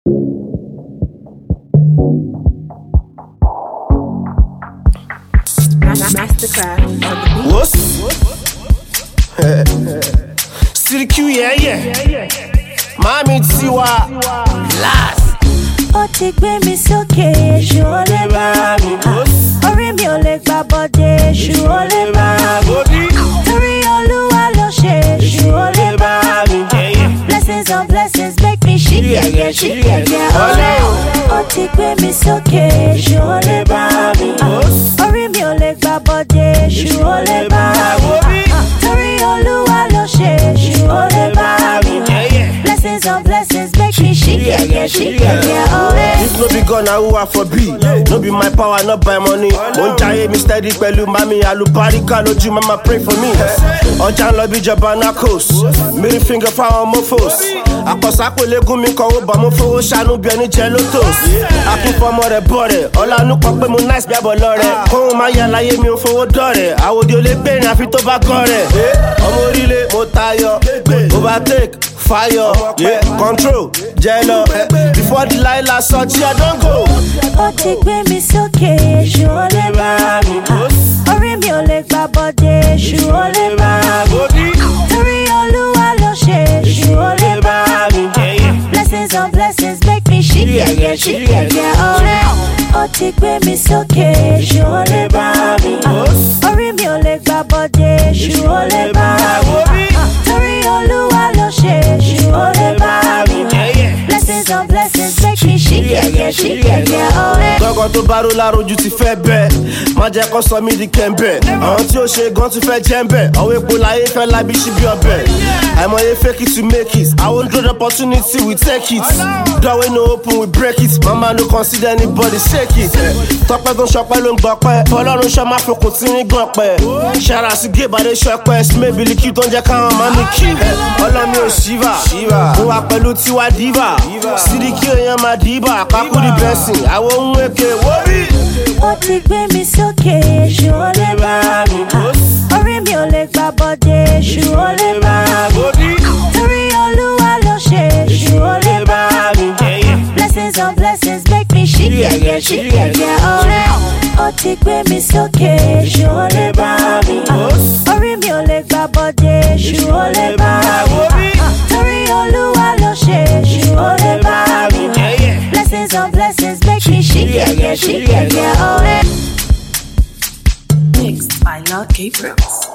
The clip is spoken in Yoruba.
Mastercraft on the beat. What's CDQ, yeah. Mami Tiwa, last. Ó ti gbé mi sókè, èṣù ó lè bá mi. Orí mi ò lè gbà bọ́dé, èṣù ó lè bá mi. Torí Olúwa ló ṣe, èṣù ó lè bá mi. Blessings on blessings make me shake, yeah. Ó ti gbé mi sókè, èṣù ó lè bá mi. Orí mi ò lè gbà bọ́dé, èṣù ó lè bá mi. Torí Olúwa ló ṣe, èṣù ó lè bá mi. Blessings on blessings make me shake, yeah. If no be God, now who I for be? No be my power, not by money. Won't die me steady, pẹ̀lú mami alubarika lójú, mama pray for me. Ọjà ń lọ bí ìjọba narcos, middle finger fáwọn mofos. Àkọsápò légún mi kọ̀wé bọ̀ mo fowó ṣàánú bí ẹni jẹ lótòs. Akínfọmọ rẹ̀ bọ̀ rẹ̀, ọ̀lànà kan pé mo nice bí abọ̀ lọ rẹ̀. Kóhun máa yà láyé mi ò fowó dọ̀rẹ̀, àwòdì olè gbẹ̀rìn àfi tó bá gọ̀ rẹ̀. Ọmọ orílẹ̀ mo tayọ, overtake. Fire, yeah, control, jello. Before the Lila Sochi, I don't go. Ó ti gbé mi sókè, èṣù ó lè bá mi. Orí mi ò lè gbà bọ́dé, èṣù ó lè bá mi. Torí Olúwa ló ṣe, èṣù ó lè bá mi. Blessings on blessings make me shake, yeah. Ó ti gbé mi sókè, èṣù ó lè bá mi. Orí mi ò lè gbà bọ́dé, èṣù ó lè bá mi. Torí Olúwa ló ṣe, èṣù ó lè bá mi. Blessings on blessings make me shake, yeah. Gọ́gọ́ tó bá ró lárojú ti fẹ́ bẹ́ẹ̀, má jẹ́ kó sọ mí di kẹ́ńbẹ́. Àwọn tí ó ṣe gan tún fẹ́ jẹ́ ń bẹ̀, ọwọ́ epo láyé fẹ́ lábí ṣíbí ọbẹ̀. Àìmọye fake it to make it, I won't draw the opportunity we take it. Doorway no open we break it, mama no consider anybody shake it. Tọ́pẹ́ tó ń ṣọpẹ́ ló ń gbọ́pẹ́, Ọlọ́run ṣọ́ máa fòkùn tí ń gan pẹ́. Ṣara sí gébàdé ṣọpẹ́, Smebili kí tó ń jẹ́ káwọn máa mi kí. Ọlọ́mi ò ṣíva, mo wà pẹ̀lú Tiwa Diva. Sídìkì èèyàn máa dìbà, kákú di blessing, àwọn ohun èké wórí. Ó ti gbé mi sókè, èṣù ó lè bá mi. Orí mi ò lè gbà bọ́dé, èṣù ó lè bá mi. Torí Olúwa ló ṣe, èṣù ó lè bá mi. Blessings on blessings make me shake, yeah. Ó ti gbé mi sókè, èṣù ó lè bá mi. Orí mi ò lè gbà bọ́dé, èṣù ó lè bá mi. Torí Olúwa ló ṣe, èṣù ó lè bá mi. Blessings on blessings make me shake, yeah. Mixed by Lucky Brooks.